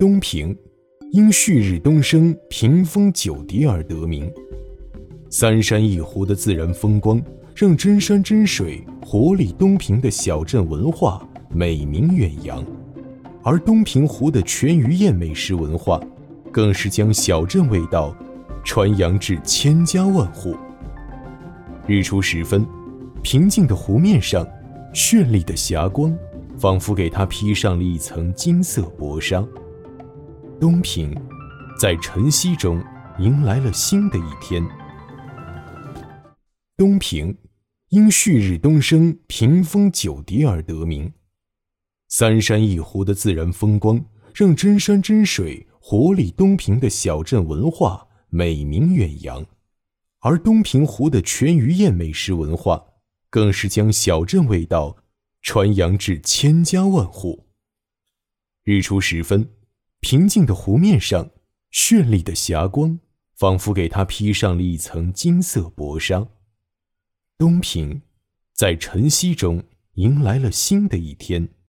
东平因旭日东升、屏风九叠而得名。三山一湖的自然风光，让真山真水、活力东平的小镇文化美名远扬。而东平湖的全鱼宴美食文化，更是将小镇味道传扬至千家万户。日出时分，平静的湖面上，绚丽的霞光仿佛给它披上了一层金色薄纱。东平在晨曦中迎来了新的一天。东平因旭日东升、屏风九叠而得名。三山一湖的自然风光，让真山真水、活力东平的小镇文化美名远扬。而东平湖的全鱼宴美食文化，更是将小镇味道传扬至千家万户。日出时分，平静的湖面上，绚丽的霞光仿佛给它披上了一层金色薄纱。东平在晨曦中迎来了新的一天。